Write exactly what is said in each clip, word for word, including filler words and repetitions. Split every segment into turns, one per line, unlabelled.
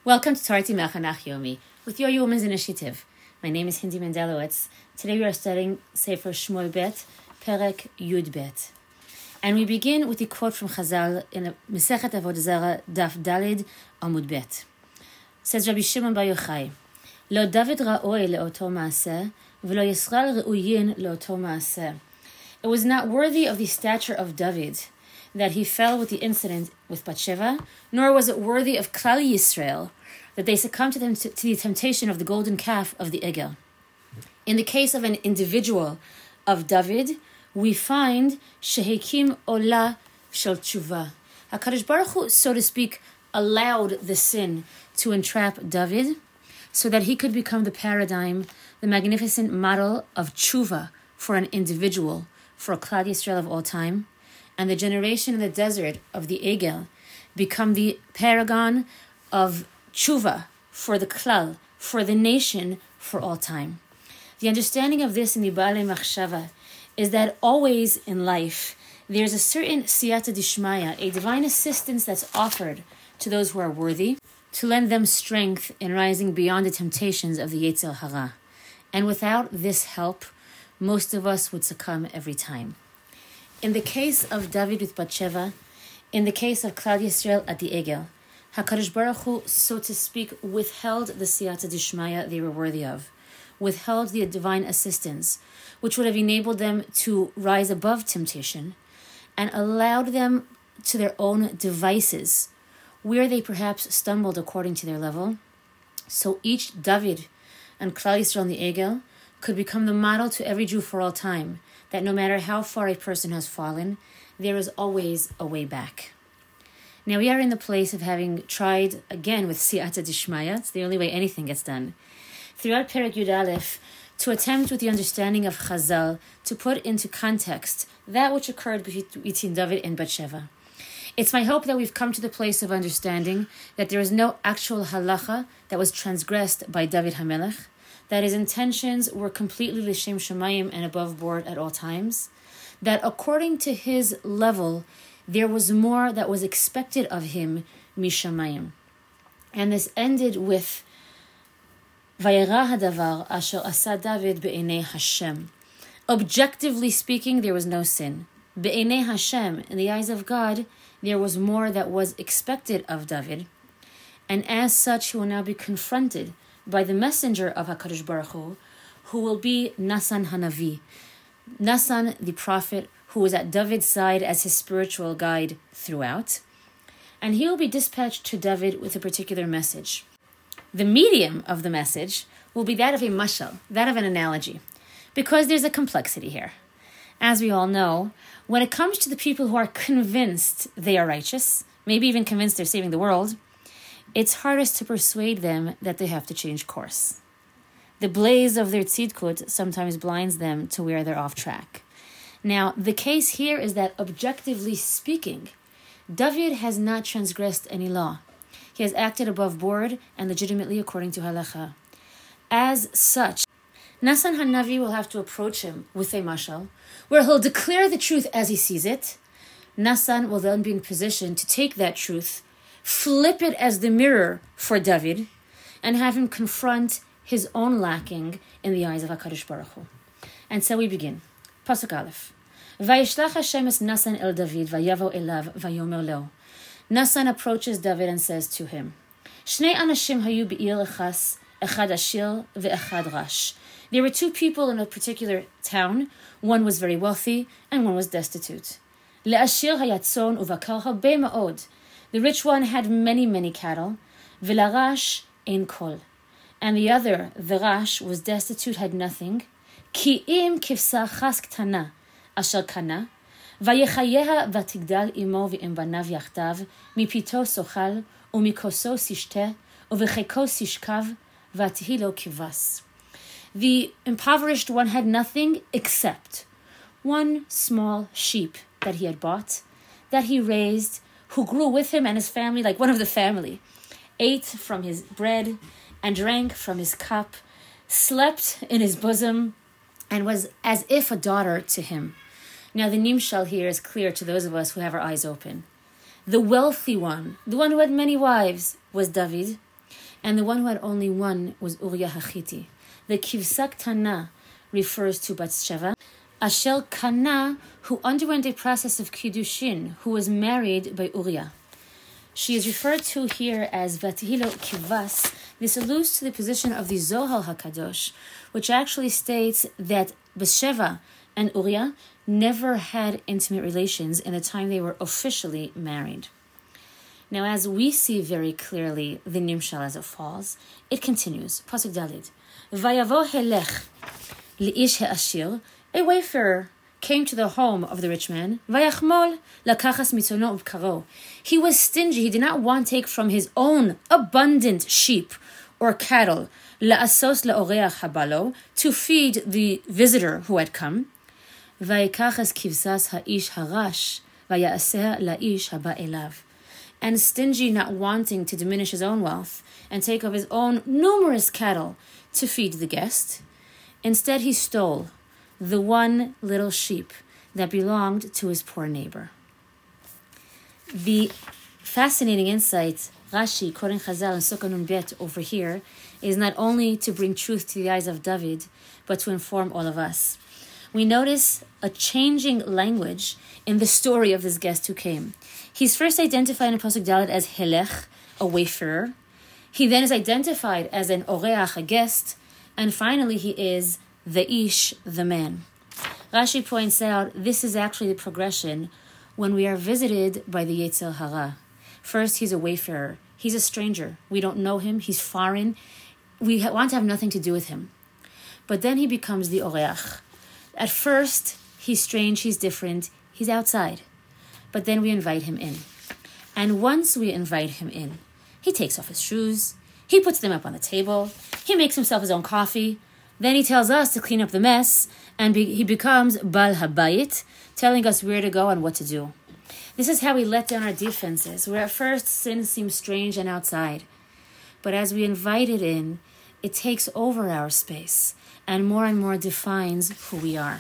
Welcome to Tarti Mechanach Yomi with Your Women's Initiative. My name is Hindi Mendelowitz. Today we are studying Sefer Shmuel Bet, Perek Yud Bet. And we begin with the quote from Chazal in Masechet Avodah Zarah, Daf Dalid, Amud Bet. Says Rabbi Shimon Bar Yochai, Lo David ra'oi le'oto ma'aseh, v'lo Yisrael re'uyin le'oto ma'aseh. It was not worthy of the stature of David that he fell with the incident with Bathsheba, nor was it worthy of Klal Yisrael that they succumbed to, them to, to the temptation of the golden calf of the Egel. In the case of an individual of David, we find Shehekim Ola Shel Tshuva. HaKadosh Baruch Hu, so to speak, allowed the sin to entrap David so that he could become the paradigm, the magnificent model of Tshuva for an individual, for a Klal Yisrael of all time, and the generation in the desert of the Egel become the paragon of Tshuva for the Klal, for the nation, for all time. The understanding of this in the Baalei Machshava is that always in life there's a certain siyata dishmaya, a divine assistance that's offered to those who are worthy, to lend them strength in rising beyond the temptations of the Yetzer Hara. And without this help, most of us would succumb every time. In the case of David with Bathsheba, in the case of Klal Yisrael at the Egel, HaKadosh Baruch Hu, so to speak, withheld the siyata dishmaya they were worthy of, withheld the divine assistance, which would have enabled them to rise above temptation, and allowed them to their own devices, where they perhaps stumbled according to their level. So each David and Klal Yisrael in the Egel could become the model to every Jew for all time, that no matter how far a person has fallen, there is always a way back. Now we are in the place of having tried again with siyata dishmaya. It's the only way anything gets done. Throughout Perek Yud Aleph, to attempt with the understanding of Chazal to put into context that which occurred between David and Bathsheba. It's my hope that we've come to the place of understanding that there is no actual halacha that was transgressed by David HaMelech, that his intentions were completely l'shem shamayim and above board at all times, that according to his level, there was more that was expected of him mishamayim. And this ended with Vayera hadavar asher asa David be'enei Hashem. Objectively speaking, there was no sin. Be'enei Hashem, in the eyes of God, there was more that was expected of David. And as such, he will now be confronted by the messenger of HaKadosh Baruch Hu, who will be Nasan Hanavi. Nasan, the prophet, who was at David's side as his spiritual guide throughout. And he will be dispatched to David with a particular message. The medium of the message will be that of a mashal, that of an analogy, because there's a complexity here. As we all know, when it comes to the people who are convinced they are righteous, maybe even convinced they're saving the world, it's hardest to persuade them that they have to change course. The blaze of their tzidkut sometimes blinds them to where they're off track. Now, the case here is that, objectively speaking, David has not transgressed any law. He has acted above board and legitimately according to halacha. As such, Nasan Hanavi will have to approach him with a mashal, where he'll declare the truth as he sees it. Nasan will then be in position to take that truth, flip it as the mirror for David, and have him confront his own lacking in the eyes of HaKadosh Baruch Hu. And so we begin. Pasuk Aleph. Vayishlach Hashem es Nasan el David, vayavo elav, vayomer lo. Nasan approaches David and says to him, Shnei anashim hayu be'ir echas, echad ashir ve'echad rash. There were two people in a particular town. One was very wealthy and one was destitute. Le'ashir hayatzon uvakar habe ma'od. The rich one had many, many cattle. Ve'larash ein kol. And the other, the rash, was destitute, had nothing. Ki im kivsa chas ktana, asher kana. Vayechayeha vatigdal imo ve'im banav yachtav, mipito sochal, umikoso sishte, uvecheko sishkav, vatihilo kivas. The impoverished one had nothing except one small sheep that he had bought, that he raised, who grew with him and his family like one of the family, ate from his bread and drank from his cup, slept in his bosom, and was as if a daughter to him. Now the nimshal here is clear to those of us who have our eyes open. The wealthy one, the one who had many wives, was David. and the one who had only one was Uriah Hachiti. The Kivsa Ktana refers to Bathsheba, Asher Kana, who underwent a process of Kiddushin, who was married by Uriah. She is referred to here as Vatihilo Kivas. This alludes to the position of the Zohar HaKadosh, which actually states that Bathsheba and Uriah never had intimate relations in the time they were officially married. Now, as we see very clearly the Nimshal as it falls, it continues. Pasuk Dalid. Vayavo helech li'ish ha'ashir. A wayfarer came to the home of the rich man. Vayachmol lakachas mitzono ubkaro. He was stingy. He did not want to take from his own abundant sheep or cattle la'asos la'oreach habalo, to feed the visitor who had come. Vayikachas kivsas ha'ish harash vayaseh la'ish haba elav. And stingy, not wanting to diminish his own wealth and take of his own numerous cattle to feed the guest, instead he stole the one little sheep that belonged to his poor neighbor. The fascinating insight Rashi, quoting Chazal and Sukkah Nun Bet over here, is not only to bring truth to the eyes of David, but to inform all of us. We notice a changing language in the story of this guest who came. He's first identified in Pasuk Dalet as Helech, a wayfarer. He then is identified as an Oreach, a guest. And finally, he is the Ish, the man. Rashi points out this is actually the progression when we are visited by the Yetzer Hara. First, he's a wayfarer. He's a stranger. We don't know him. He's foreign. We want to have nothing to do with him. But then he becomes the Oreach. At first, he's strange, he's different, he's outside. But then we invite him in. And once we invite him in, he takes off his shoes, he puts them up on the table, he makes himself his own coffee, then he tells us to clean up the mess, and be- he becomes Bal Habayit, telling us where to go and what to do. This is how we let down our defenses, where at first sin seems strange and outside. But as we invite it in, it takes over our space and more and more defines who we are.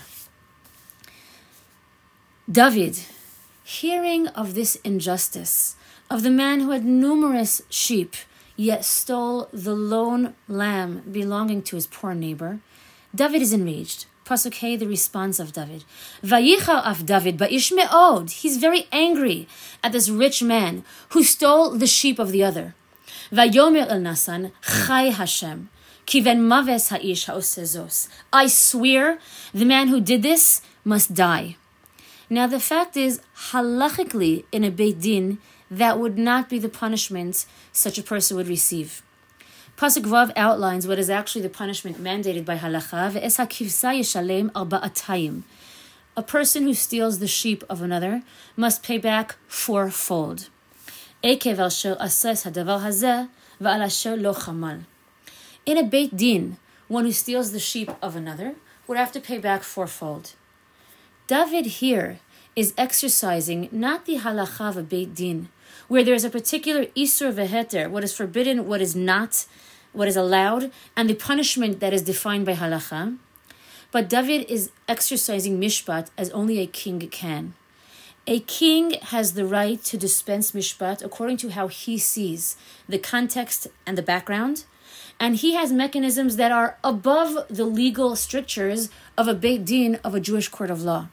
David, hearing of this injustice, of the man who had numerous sheep, yet stole the lone lamb belonging to his poor neighbor, David is enraged. Pasuk Hey, the response of David. Vayichar af David ba'ish me'od. He's very angry at this rich man who stole the sheep of the other. Vayomer el Nasan, Chai Hashem, kiven maves ha'ish ha'osezos. I swear the man who did this must die. Now the fact is, halachically in a Beit Din, that would not be the punishment such a person would receive. Pasuk Vav outlines what is actually the punishment mandated by halacha. Ve'es ha'kivsa yeshalem arba'atayim. A person who steals the sheep of another must pay back fourfold. Ekev asher asas hadavar hazeh va'al asher lo chamal. In a Beit Din, one who steals the sheep of another would have to pay back fourfold. David here is exercising not the halacha of a Beit Din, where there is a particular isur veheter, what is forbidden, what is not, what is allowed, and the punishment that is defined by halacha. But David is exercising mishpat as only a king can. A king has the right to dispense mishpat according to how he sees the context and the background, and he has mechanisms that are above the legal strictures of a Beit Din, of a Jewish court of law,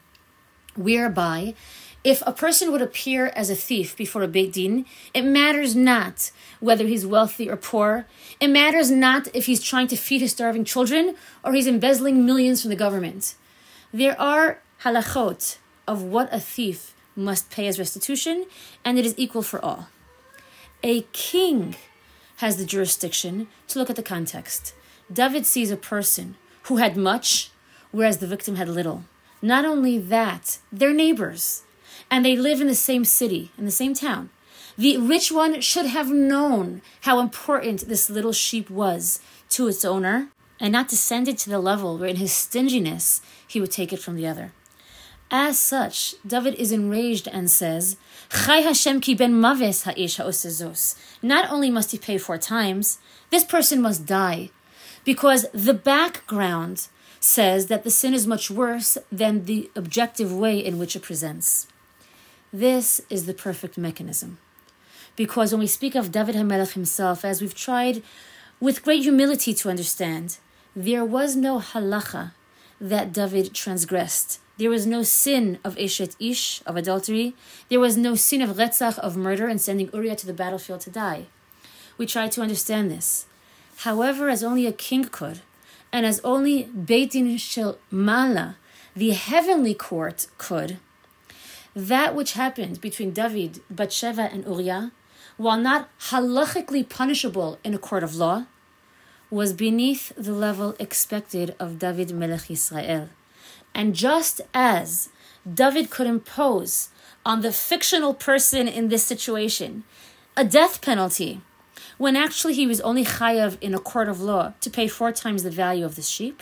whereby if a person would appear as a thief before a Beit Din, it matters not whether he's wealthy or poor. It matters not if he's trying to feed his starving children or he's embezzling millions from the government. There are halachot of what a thief must pay as restitution, and it is equal for all. A king has the jurisdiction to look at the context. David sees a person who had much, whereas the victim had little. Not only that, they're neighbors, and they live in the same city, in the same town. The rich one should have known how important this little sheep was to its owner, and not descended to the level where in his stinginess he would take it from the other. As such, David is enraged and says, Chai Hashem ki ben maves ha'ish ha'osezos. Not only must he pay four times, this person must die, because the background says that the sin is much worse than the objective way in which it presents. This is the perfect mechanism. Because when we speak of David HaMelech himself, as we've tried with great humility to understand, there was no halacha that David transgressed. There was no sin of Eshet Ish, of adultery. There was no sin of Retzach, of murder, and sending Uriah to the battlefield to die. We try to understand this. However, as only a king could, and as only Beit Din Shel Mala, the heavenly court, could, that which happened between David, Bathsheba, and Uriah, while not halachically punishable in a court of law, was beneath the level expected of David Melech Yisrael. And just as David could impose on the fictional person in this situation a death penalty, when actually he was only chayav in a court of law to pay four times the value of the sheep,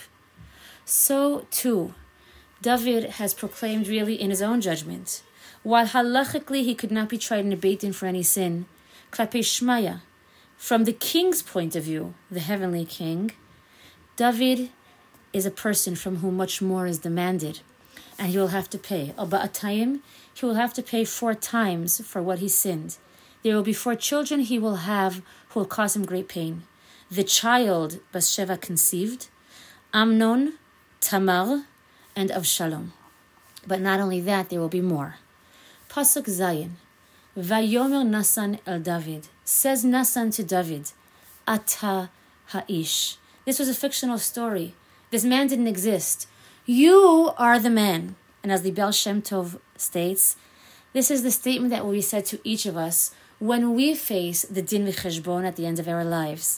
so too David has proclaimed really in his own judgment, while halachically he could not be tried in a beit din for any sin, klapei shmaya, from the king's point of view, the heavenly king, David is a person from whom much more is demanded, and he will have to pay. Al ba'atayim, he will have to pay four times for what he sinned. There will be four children he will have who will cause him great pain. The child Bathsheba conceived, Amnon, Tamar, and Avshalom. But not only that, there will be more. Pasuk Zayin, Vayomer Nasan el David, says Nasan to David, Ata ha'ish. This was a fictional story. This man didn't exist. You are the man. And as the Baal Shem Tov states, this is the statement that will be said to each of us when we face the din v'cheshbon at the end of our lives.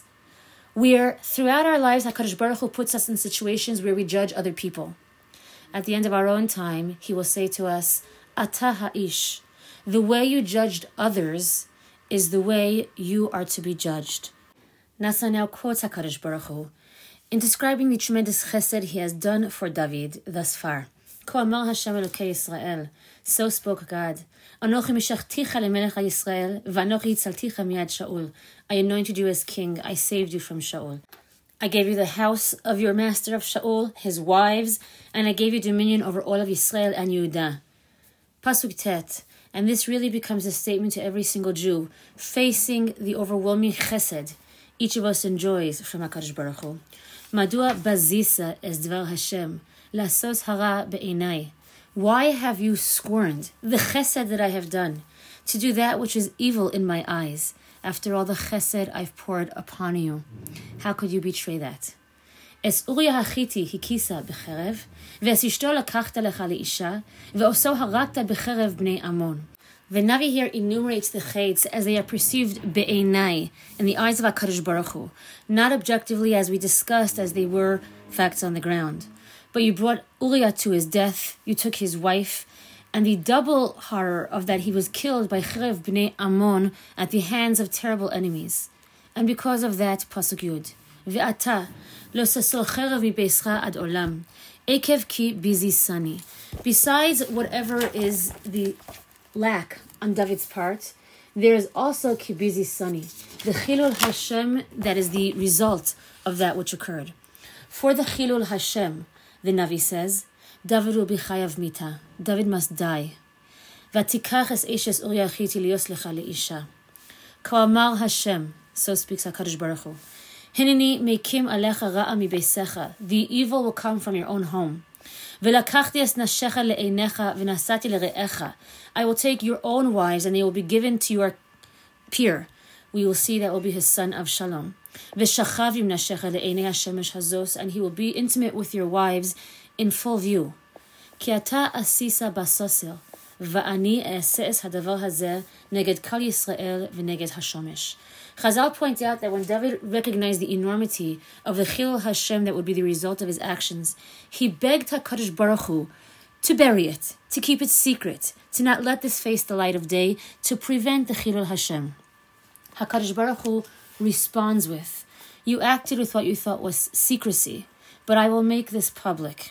Where throughout our lives, HaKadosh Baruch Hu puts us in situations where we judge other people. At the end of our own time, he will say to us, Ata ha'ish. The way you judged others is the way you are to be judged. Nasa now quotes HaKadosh Baruch Hu in describing the tremendous chesed he has done for David thus far. Ko amar Hashem Elokei Yisrael, so spoke God. Anochi mishachticha lemelech Yisrael, v'anochi yitzalticha miyad Shaul. I anointed you as king, I saved you from Shaul. I gave you the house of your master of Shaul, his wives, and I gave you dominion over all of Yisrael and Yehudah. Pasuk Tet. And this really becomes a statement to every single Jew facing the overwhelming chesed each of us enjoys from HaKadosh Baruch Hu. Madua bazisa es dvar Hashem, lasos hara be'inai. Why have you scorned the chesed that I have done, to do that which is evil in my eyes, after all the chesed I've poured upon you? How could you betray that? Es Uriah hachiti hikisa becherev, ve'es ishto lakachta lecha leisha, ve'oso harakta becherev bnei Ammon. The Navi here enumerates the chayts as they are perceived be'enai, in the eyes of HaKadosh Baruch Hu, not objectively as we discussed as they were facts on the ground. But you brought Uriah to his death, you took his wife, and the double horror of that he was killed by Cherev bnei Ammon at the hands of terrible enemies. And because of that, Pasuk Yud, Ve'ata lo sasol cherev mibeischa ad olam, ekev ki bizisani. Besides whatever is the lack on David's part, there is also kibizi sani, the chilul Hashem that is the result of that which occurred. For the chilul Hashem, the Navi says, David will be chayav mita. David must die. Vatikach es eshes Uriah hachiti lios lecha leisha. Ka'amar Hashem, so speaks HaKadosh Baruch Hu. Hineni mekim alecha ra'a mibeisecha. The evil will come from your own home. Velakachti es nashecha le'einecha v'nasati le're'echa. I will take your own wives, and they will be given to your peer. We will see that will be his son Avshalom. V'shachav im nashecha le'einei hashemesh hazos, and he will be intimate with your wives in full view. Ki ata asisa basosel, va'ani e'aseh es hadavar hazeh neged kal Yisrael v'neged hashomesh. Chazal point out that when David recognized the enormity of the Chilul Hashem that would be the result of his actions, he begged HaKadosh Baruch Hu to bury it, to keep it secret, to not let this face the light of day, to prevent the Chilul Hashem. HaKadosh Baruch Hu responds with, you acted with what you thought was secrecy, but I will make this public.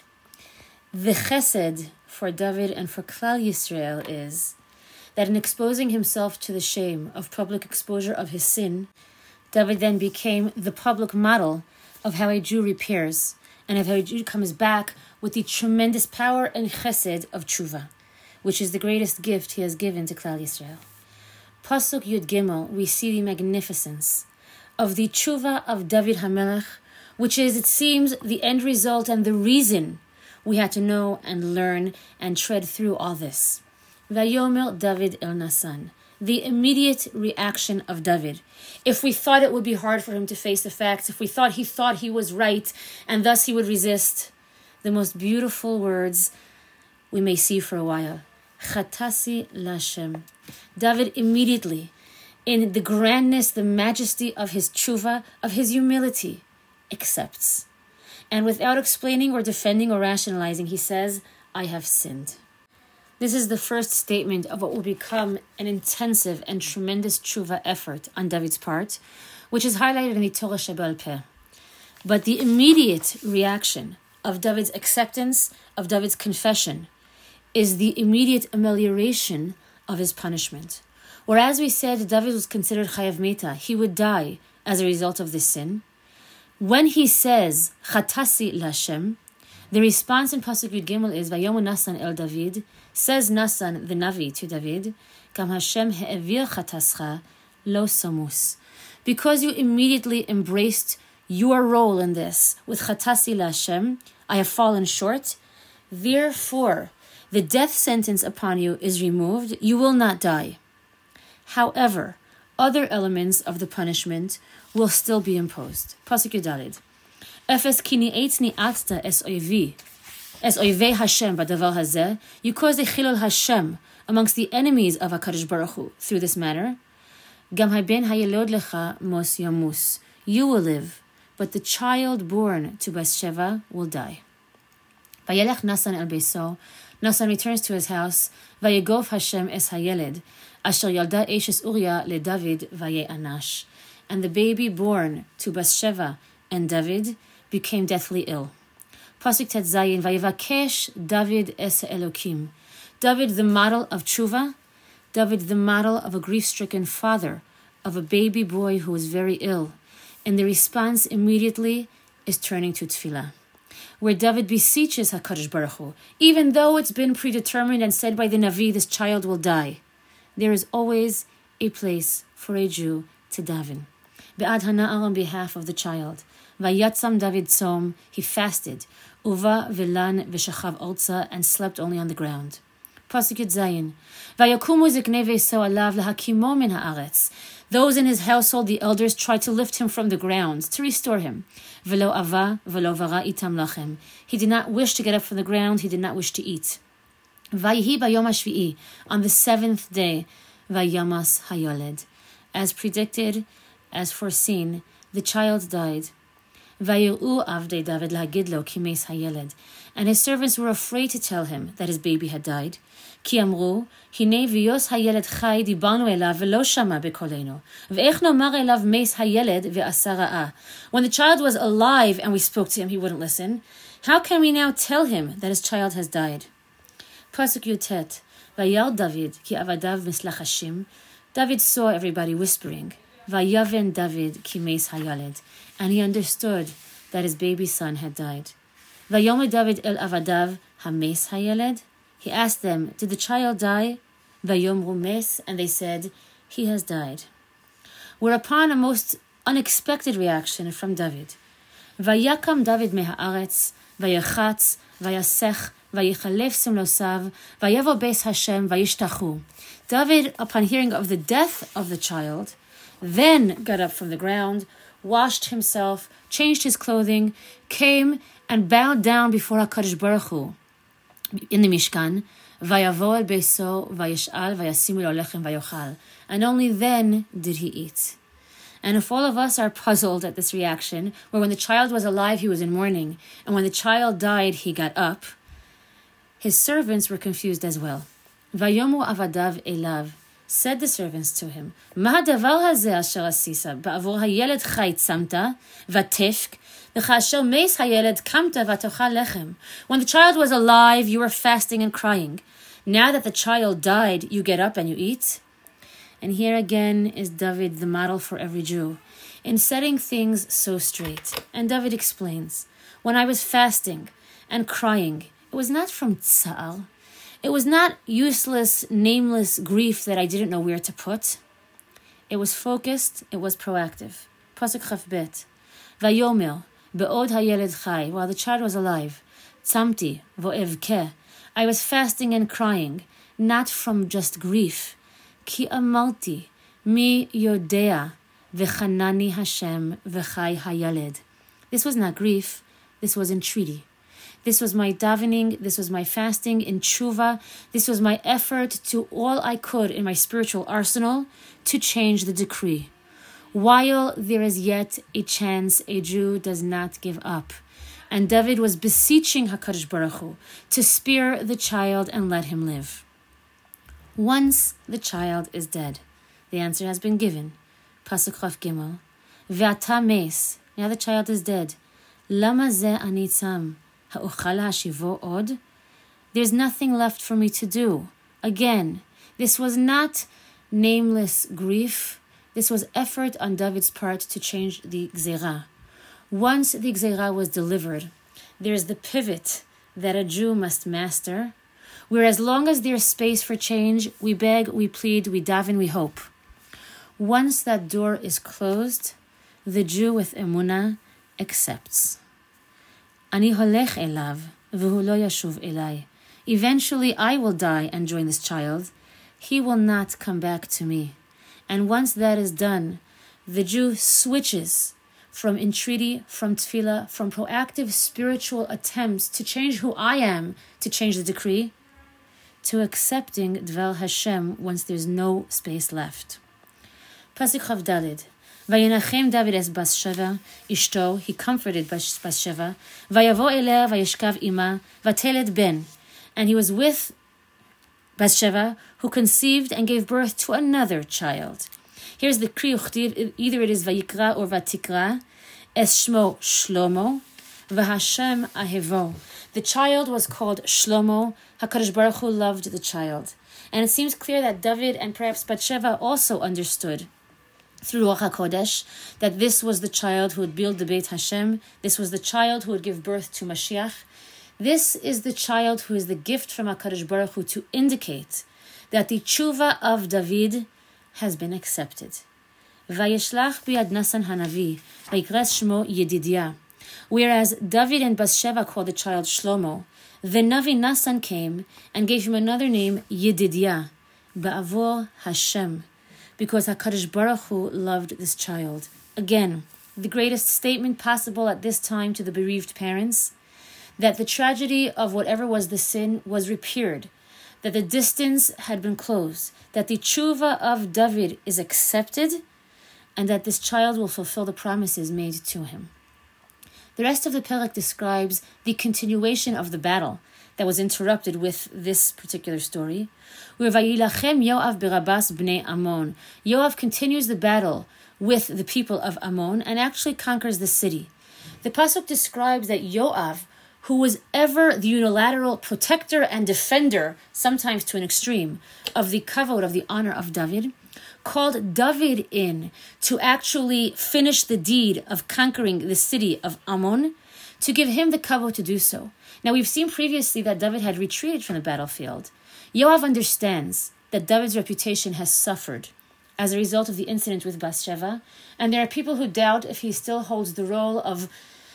The chesed for David and for Klal Yisrael is that in exposing himself to the shame of public exposure of his sin, David then became the public model of how a Jew repairs and of how a Jew comes back with the tremendous power and chesed of tshuva, which is the greatest gift he has given to Klal Yisrael. Pasuk Yud Gimel, we see the magnificence of the tshuva of David HaMelech, which is, it seems, the end result and the reason we had to know and learn and tread through all this. Vayomer David el Nasan, the immediate reaction of David. If we thought it would be hard for him to face the facts, if we thought he thought he was right and thus he would resist, the most beautiful words we may see for a while. Chatasi Lashem. David immediately, in the grandness, the majesty of his tshuva, of his humility, accepts. And without explaining or defending or rationalizing, he says, I have sinned. This is the first statement of what will become an intensive and tremendous tshuva effort on David's part, which is highlighted in the Torah Sheba'al Peh. But the immediate reaction of David's acceptance, of David's confession, is the immediate amelioration of his punishment. Whereas we said David was considered chayav mita, he would die as a result of this sin. When he says, Chatasi Lashem, the response in Pasuk Yud Gimel is, Vayomer Nasan el David, says Nasan the Navi to David, Gam Hashem he'evir chatascha lo samus. Because you immediately embraced your role in this with Chatasi Lashem, I have fallen short, therefore the death sentence upon you is removed, you will not die. However, other elements of the punishment will still be imposed. Pasuk Yudalid. Efes kini eitzni atzta es oivi, es oivei Hashem badavar hazeh. You caused a chilul Hashem amongst the enemies of HaKadosh Baruch Hu through this matter. Gam haben hayelod lecha mos yamus. You will live, but the child born to Bathsheba will die. Vayelech Nasan el Beiso. Nasan returns to his house. Vayegof Hashem es hayeled. Asher yalda eshes Uriah le David vaye'anash. And the baby born to Bathsheba and David became deathly ill. Pasuk Tet Zayin, Vayevakesh David es Elokim. David, the model of tshuva, David, the model of a grief-stricken father of a baby boy who is very ill. And the response immediately is turning to tefillah, where David beseeches HaKadosh Baruch Hu, even though it's been predetermined and said by the Navi, this child will die. There is always a place for a Jew to daven. Be'ad hana'ar, on behalf of the child. Vayatzam David tzom, he fasted. Uva velan v'shachav orza, and slept only on the ground. Pasuk Yud Zayin. Vayakumu ziknei veiso alav lahakimo min haaretz. Those in his household, the elders, tried to lift him from the ground, to restore him. Velo ava, velo vara itam lachem. He did not wish to get up from the ground, he did not wish to eat. Vayihi bayom hashvi'i, on the seventh day, vayamas hayoled. As predicted, as foreseen, the child died. Vayiru avdei David lahagid lo ki meis hayeled. And his servants were afraid to tell him that his baby had died. Ki amru, hine v'yos hayeled chai dibarnu elav v'lo shama bekolenu. V'ech nomar elav meis hayeled ve'asa ra'a. When the child was alive and we spoke to him, he wouldn't listen. How can we now tell him that his child has died? Pasuk Yutet. Vayal David ki avadav mislachashim. David saw everybody whispering. Vayaven David ki meis hayeled. And he understood that his baby son had died. Vayomer David el avadav hameis hayeled. He asked them, did the child die? Vayomru mes, and they said, he has died. Whereupon a most unexpected reaction from David. Vayakam David mehaaretz, vayachatz, vayasech, vayichalef simlosav, vayavo beis Hashem, vayishtachu. David, upon hearing of the death of the child, then got up from the ground, washed himself, changed his clothing, came and bowed down before HaKadosh Baruch Hu in the Mishkan, vayavo el beiso, vayish'al, vayasimu lo lechem, vayochal. And only then did he eat. And if all of us are puzzled at this reaction, where when the child was alive he was in mourning, and when the child died he got up, his servants were confused as well. Vayomu avadav elav, said the servants to him, Ma hadavar hazeh asher asisa, ba'avur hayeled chai tzamta, vatefk, v'chasher meis hayeled kamta vatochal lechem. When the child was alive, you were fasting and crying. Now that the child died, you get up and you eat? And here again is David, the model for every Jew, in setting things so straight. And David explains, when I was fasting and crying, it was not from tza'al. It was not useless, nameless grief that I didn't know where to put. It was focused, it was proactive. Pasuk Chaf Bet. Vayomer, be'od hayeled chai, while the child was alive. Tzamti, vo'evkeh. I was fasting and crying, not from just grief. Ki amalti, mi yodea, v'chanani Hashem, v'chai hayeled. This was not grief, this was entreaty. This was my davening, this was my fasting in tshuva, this was my effort to all I could in my spiritual arsenal to change the decree. While there is yet a chance, a Jew does not give up. And David was beseeching HaKadosh Baruch Hu to spare the child and let him live. Once the child is dead, the answer has been given. Pasuk Chaf Gimel. Ve'ata mes. Now the child is dead. Lama ze ani tzam. Ha'uchal hashivo od. There's nothing left for me to do. Again, this was not nameless grief. This was effort on David's part to change the gzerah. Once the gzerah was delivered, there's the pivot that a Jew must master, where as long as there's space for change, we beg, we plead, we daven, we hope. Once that door is closed, the Jew with emunah accepts. Ani holech elav, v'hu lo yashuv elai. Eventually I will die and join this child. He will not come back to me. And once that is done, the Jew switches from entreaty, from tefillah, from proactive spiritual attempts to change who I am, to change the decree, to accepting Dvar Hashem once there's no space left. Pasuk Chav Daled. Vayinachem David es Bathsheva, Ishto, he comforted Bathsheva, Vayavo elea vayishkav ima, vateled ben. And he was with Bathsheva, who conceived and gave birth to another child. Here's the Kri Uchtiv, either it is Vayikra or Vatikra, Es Shmo Shlomo, V'Hashem Ahevo. The child was called Shlomo. HaKadosh Baruch Hu loved the child. And it seems clear that David and perhaps Bathsheva also understood through Ruach HaKodesh that this was the child who would build the Beit Hashem. This was the child who would give birth to Mashiach. This is the child who is the gift from HaKadosh Baruch Hu to indicate that the tshuva of David has been accepted. Vayishlach biad Nasan Hanavi, vayikras shmo Yedidia. Whereas David and Bathsheva called the child Shlomo, the Navi Nasan came and gave him another name, Yedidia, Ba'avor Hashem, because HaKadosh Baruch Hu loved this child. Again, the greatest statement possible at this time to the bereaved parents, that the tragedy of whatever was the sin was repaired, that the distance had been closed, that the tshuva of David is accepted, and that this child will fulfill the promises made to him. The rest of the Perek describes the continuation of the battle that was interrupted with this particular story, where Vayilachem Yoav berabas bnei Ammon. Yoav continues the battle with the people of Ammon and actually conquers the city. The pasuk describes that Yoav, who was ever the unilateral protector and defender, sometimes to an extreme, of the kavod, of the honor of David, called David in to actually finish the deed of conquering the city of Ammon, to give him the kavod to do so. Now, we've seen previously that David had retreated from the battlefield. Yoav understands that David's reputation has suffered as a result of the incident with Bathsheva, and there are people who doubt if he still holds the role of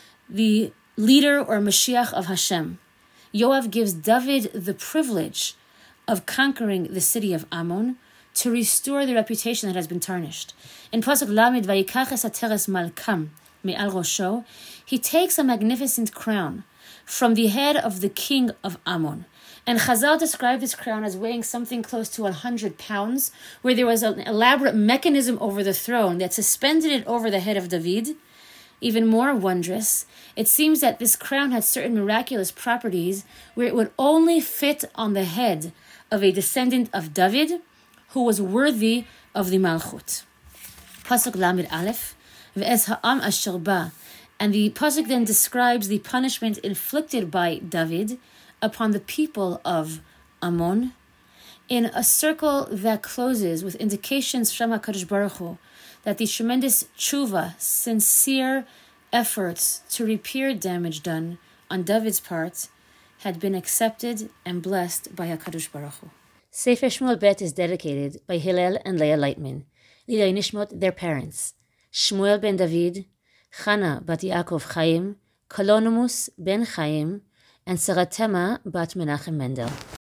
the leader or Mashiach of Hashem. Yoav gives David the privilege of conquering the city of Ammon to restore the reputation that has been tarnished. In Pasuk Lamed, Vayikach es hateres malkam me'al rosho, he takes a magnificent crown from the head of the king of Ammon. And Chazal described this crown as weighing something close to one hundred pounds, where there was an elaborate mechanism over the throne that suspended it over the head of David. Even more wondrous, it seems that this crown had certain miraculous properties where it would only fit on the head of a descendant of David who was worthy of the Malchut. Pasuk Lamed Aleph, Ve'ez ha'am asher ba. And the pasuk then describes the punishment inflicted by David upon the people of Ammon in a circle that closes with indications from HaKadosh Baruch Hu that the tremendous tshuva, sincere efforts to repair damage done on David's part had been accepted and blessed by HaKadosh Baruch Hu. Sefer Shmuel Bet is dedicated by Hillel and Leah Lightman. Lilei Nishmot, their parents, Shmuel ben David, Chana bat Yaakov Chaim, Kalonimus ben Chaim, and Saratema bat Menachem Mendel.